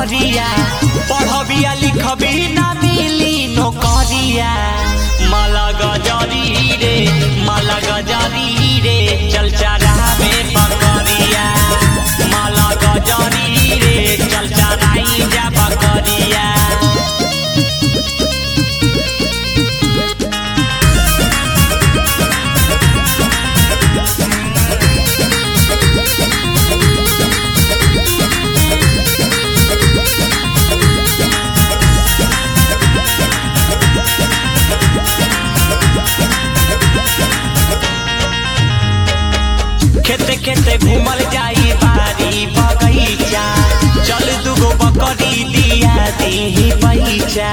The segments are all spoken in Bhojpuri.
बकरिया पढ़बिया लिखबी ना मिली नौकरिया। माला गजरी रे चल चरावे बकरिया। माला गजरी रे चल चराई जा बकरिया। खेते खेते घूमल जाई बारी बगीचा। चल दुगो बकरी दिया दी पैसा।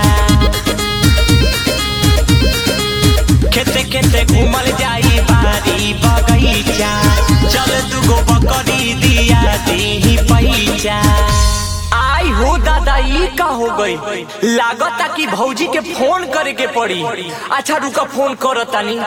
खेते खेते घूमल जाई बारी बगीचा। चल दुगो बकरी दिया दी पैसा। आई हो दादा ई का हो गई, लागता कि भौजी के फोन करे के पड़ी। अच्छा रुका फोन करतानी।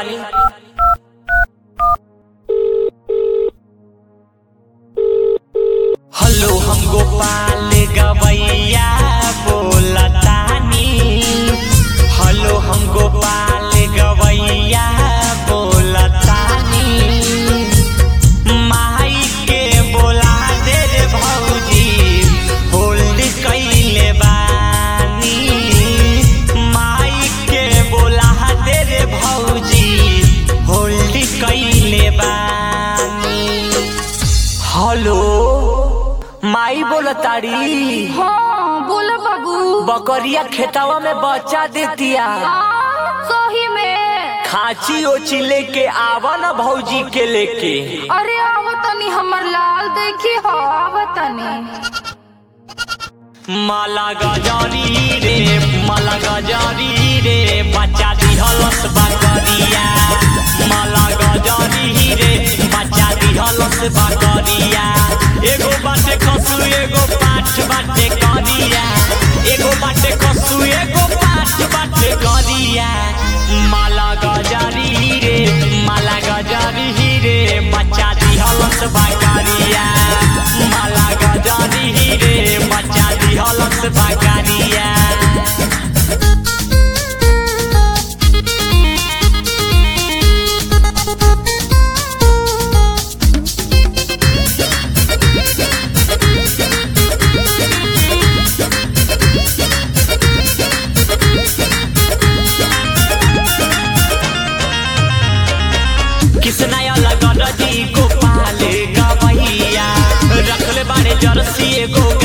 हेलो हम गोपाल गवैया बोलतानी। हेलो हम गोपाल गवैया बोलतानी। माई के बोला दे रे भौजी होल्ड कइले बानी। माई के बोला दे रे भौजी होल्ड कइले बानी। हेलो माई बोलतारी। हाँ बोला बाबू। बकरिया खेतवा में बच्चा देतिया। सही में खाची ओची लेके आवा ना भौजी के लेके। अरे आवतनी हमर लाल देखी हो आवतनी। माला गजरी रे बच्चा दिहलस बकरिया। माला गजरी रे बच्चा दिहलस बकरिया। एगो बाटे खसु एगो पाठ बाटे करिया। एगो बाटे खसु एगो पाठ बाटे करिया। माला गजरी रे बच्चा दिहलस बकरिया। माला गजरी रे बच्चा दिहलस बकरिया। किसनाया लगा जी गोपाल गवैया। रखले बारे जर्सी एगो